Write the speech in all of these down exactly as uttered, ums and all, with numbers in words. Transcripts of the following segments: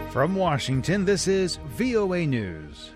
From Washington, this is V O A News.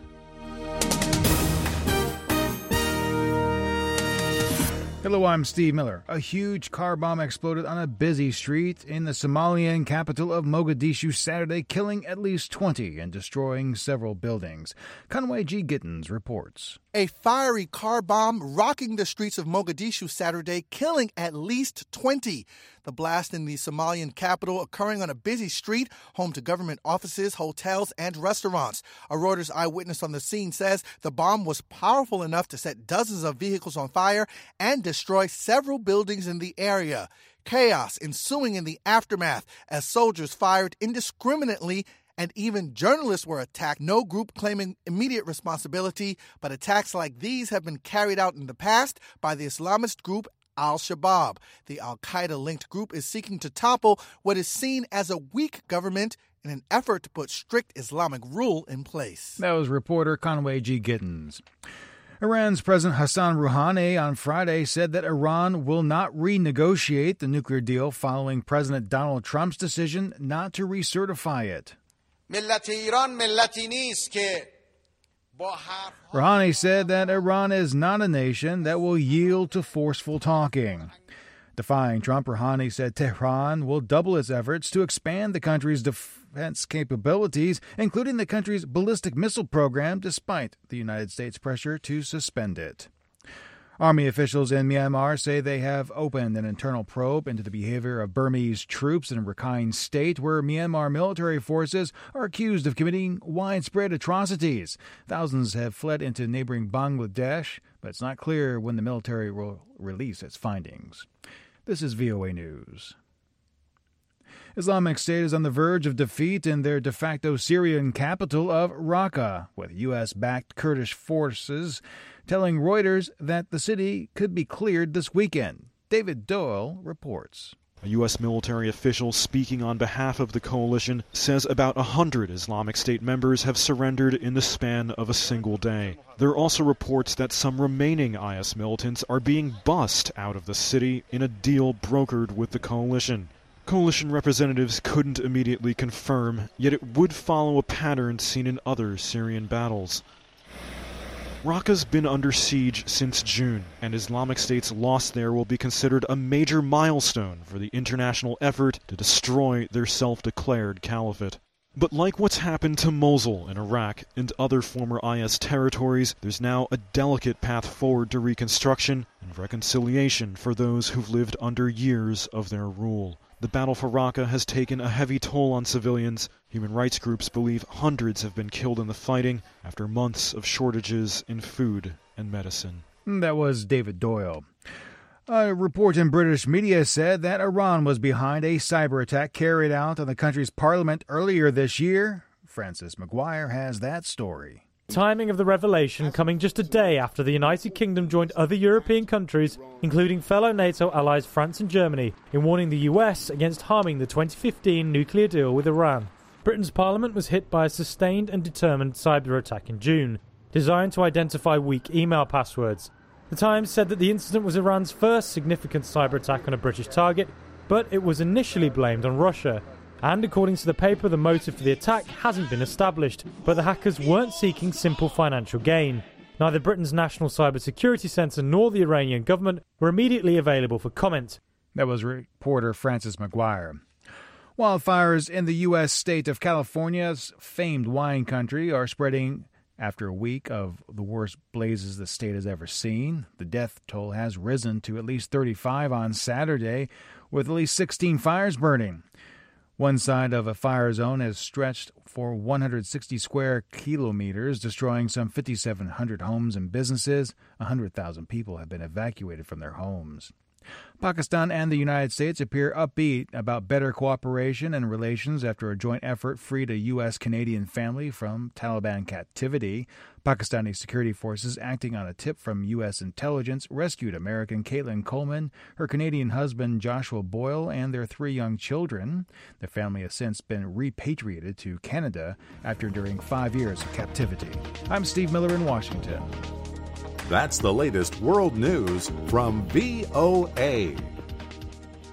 Hello, I'm Steve Miller. A huge car bomb exploded on a busy street in the Somalian capital of Mogadishu Saturday, killing at least twenty and destroying several buildings. Conway G. Gittins reports. A fiery car bomb rocking the streets of Mogadishu Saturday, killing at least twenty. The blast in the Somalian capital occurring on a busy street, home to government offices, hotels, and restaurants. A Reuters eyewitness on the scene says the bomb was powerful enough to set dozens of vehicles on fire and destroy several buildings in the area. Chaos ensuing in the aftermath as soldiers fired indiscriminately and even journalists were attacked. No group claiming immediate responsibility, but attacks like these have been carried out in the past by the Islamist group Al-Shabaab. The Al-Qaeda-linked group is seeking to topple what is seen as a weak government in an effort to put strict Islamic rule in place. That was reporter Conway G. Gittins. Iran's President Hassan Rouhani on Friday said that Iran will not renegotiate the nuclear deal following President Donald Trump's decision not to recertify it. Rouhani said that Iran is not a nation that will yield to forceful talking. Defying Trump, Rouhani said Tehran will double its efforts to expand the country's defense capabilities, including the country's ballistic missile program, despite the United States' pressure to suspend it. Army officials in Myanmar say they have opened an internal probe into the behavior of Burmese troops in Rakhine State, where Myanmar military forces are accused of committing widespread atrocities. Thousands have fled into neighboring Bangladesh, but it's not clear when the military will release its findings. This is V O A News. Islamic State is on the verge of defeat in their de facto Syrian capital of Raqqa, with U S-backed Kurdish forces telling Reuters that the city could be cleared this weekend. David Doyle reports. A U S military official speaking on behalf of the coalition says about one hundred Islamic State members have surrendered in the span of a single day. There are also reports that some remaining I S militants are being bussed out of the city in a deal brokered with the coalition. Coalition representatives couldn't immediately confirm, yet it would follow a pattern seen in other Syrian battles. Raqqa's been under siege since June, and Islamic State's loss there will be considered a major milestone for the international effort to destroy their self-declared caliphate. But like what's happened to Mosul in Iraq and other former I S territories, there's now a delicate path forward to reconstruction and reconciliation for those who've lived under years of their rule. The battle for Raqqa has taken a heavy toll on civilians. Human rights groups believe hundreds have been killed in the fighting after months of shortages in food and medicine. That was David Doyle. A report in British media said that Iran was behind a cyber attack carried out on the country's parliament earlier this year. Francis McGuire has that story. Timing of the revelation coming just a day after the United Kingdom joined other European countries, including fellow NATO allies France and Germany, in warning the U S against harming the twenty fifteen nuclear deal with Iran. Britain's parliament was hit by a sustained and determined cyber attack in June, designed to identify weak email passwords. The Times said that the incident was Iran's first significant cyber attack on a British target, but it was initially blamed on Russia. And according to the paper, the motive for the attack hasn't been established, but the hackers weren't seeking simple financial gain. Neither Britain's National Cybersecurity Centre nor the Iranian government were immediately available for comment. That was reporter Francis McGuire. Wildfires in the U S state of California's famed wine country are spreading after a week of the worst blazes the state has ever seen. The death toll has risen to at least thirty-five on Saturday, with at least sixteen fires burning. One side of a fire zone has stretched for one hundred sixty square kilometers, destroying some five thousand seven hundred homes and businesses. one hundred thousand people have been evacuated from their homes. Pakistan and the United States appear upbeat about better cooperation and relations after a joint effort freed a U S-Canadian family from Taliban captivity. Pakistani security forces, acting on a tip from U S intelligence, rescued American Caitlin Coleman, her Canadian husband Joshua Boyle, and their three young children. The family has since been repatriated to Canada after enduring five years of captivity. I'm Steve Miller in Washington. That's the latest world news from V O A.